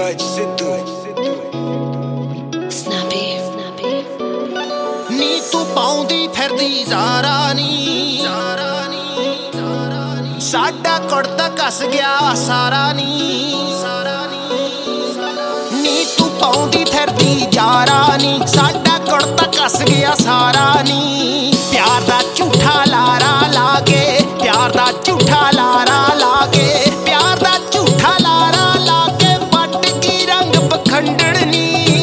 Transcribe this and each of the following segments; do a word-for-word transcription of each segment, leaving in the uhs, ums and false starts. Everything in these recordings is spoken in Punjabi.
Raj Sidhu Snappy ਨੀ ਤੂੰ ਪਾਉਂਦੀ ਫਿਰਦੀ ਜ਼ਾਰਾ ਨੀ ਸਾਡਾ ਕੁੜਤਾ ਕੱਸ ਗਿਆ ਸਾਰਾ ਨੀ ਨੀ ਤੂੰ ਪਾਉਂਦੀ ਫਿਰਦੀ ਜ਼ਾਰਾ ਨੀ ਸਾਡਾ ਕੁੜਤਾ ਕੱਸ ਗਿਆ ਸਾਰਾ ਨੀ ਪਿਆਰ ਦਾ ਝੂਠਾ ਲਾਰਾ ਲਾ ਕੇ ਪਿਆਰ ਦਾ ਝੂਠਾ ਲਾਰਾ ਲਾ ਕੇ ਪਿਆਰ ਦਾ ਝੂਠਾ ਲਾਰਾ ਲਾ ਕੇ ਵੱਟ ਕੀ ਰੰਗ ਬਖੰਡਣ ਨੀ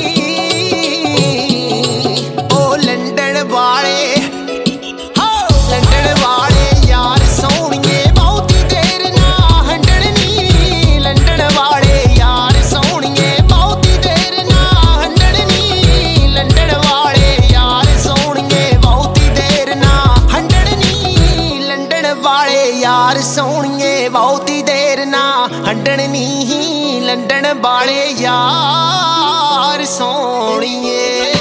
ਉਹ ਲੰਡਨ ਵਾਲੇ ਹੋ ਲੰਡਨ ਵਾਲੇ ਯਾਰ ਸੋਹਣੀਏ ਬਹੁਤੀ ਦੇਰ ਨਾ ਹੰਡਣ ਨੀ ਲੰਡਨ ਵਾਲੇ ਯਾਰ ਸੋਹਣੀਏ ਬਹੁਤੀ ਦੇਰ ਨਾ ਹੰਡਣ ਨੀ ਲੰਡਨ ਵਾਲੇ ਯਾਰ ਸੋਹਣੀਏ ਬਹੁਤੀ ਦੇਰ ਨਾ ਹੰਡਣ ਨੀ ਲੰਡਨ ਵਾਲੇ ਯਾਰ ਸੋਹਣੀਏ ਬਹੁਤੀ ਦੇਰ ਨਾ ਹੰਡਣ ਨੀ ਲੰਡਨ ਵਾਲੇ ਯਾਰ ਸੋਹਣੀਏ।